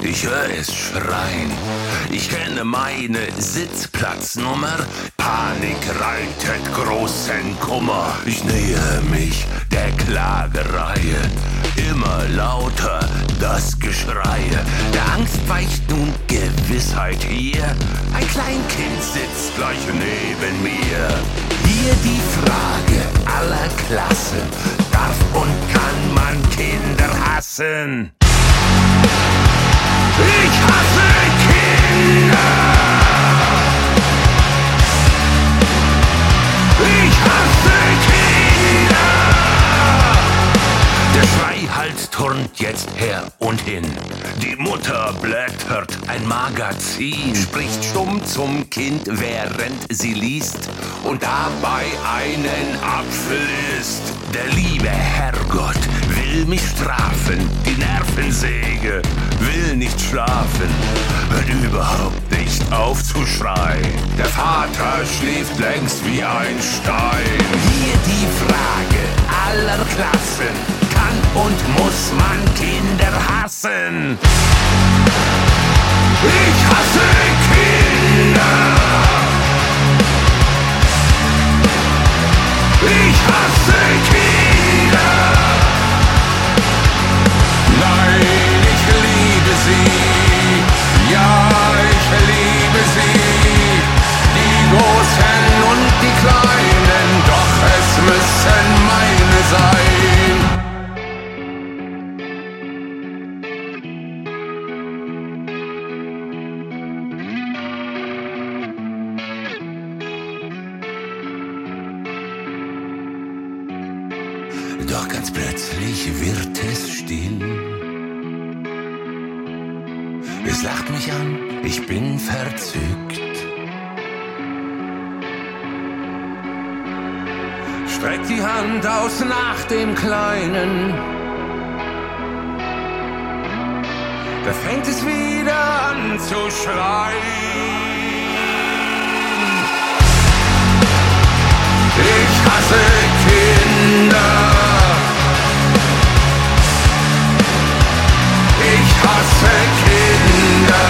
Ich höre es schreien. Ich kenne meine Sitzplatznummer. Panik reitet großen Kummer. Ich nähe mich der Klagereihe. Immer lauter das Geschreie. Der Angst weicht nun Gewissheit hier. Ein Kleinkind sitzt gleich neben mir. Hier die Frage aller Klassen. Darf und kann man Kinder hassen? Ich hasse Kinder! Ich hasse Kinder! Der Schreihals turnt jetzt her und hin. Die Mutter blättert ein Magazin, spricht stumm zum Kind, während sie liest und dabei einen Apfel isst. Der liebe Herrgott will mich strafen, die Nervensäge will nicht schlafen, hört überhaupt nicht auf zu schreien. Der Vater schläft längst wie ein Stein. Hier die Frage aller Klassen: Kann und muss man Kinder hassen? Ich hasse Kinder! Ich hasse Kinder! Nein, ich liebe sie, ja, ich liebe sie, die Großen und die Kleinen, doch es müssen meine sein. Doch ganz plötzlich wird es still. Es lacht mich an, ich bin verzückt. Streckt die Hand aus nach dem Kleinen. Da fängt es wieder an zu schreien. Ich hasse Kinder. Ich hasse Kinder.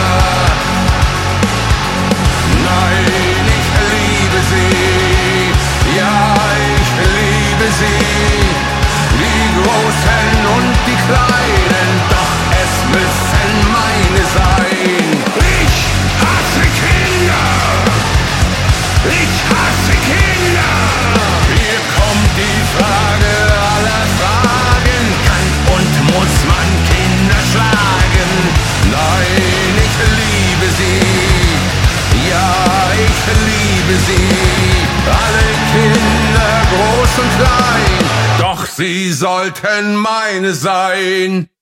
Nein, ich liebe sie. Ja, ich liebe sie. Die Großen und die Kleinen, doch es müssen meine sein. Ich hasse Kinder. Ich hasse Kinder. Hier kommt die Frage aller Fragen. Kann und muss man Kinder schlagen? Nein, ich liebe sie. Ja, ich liebe sie. Alle Kinder, groß und klein. Doch sie sollten meine sein.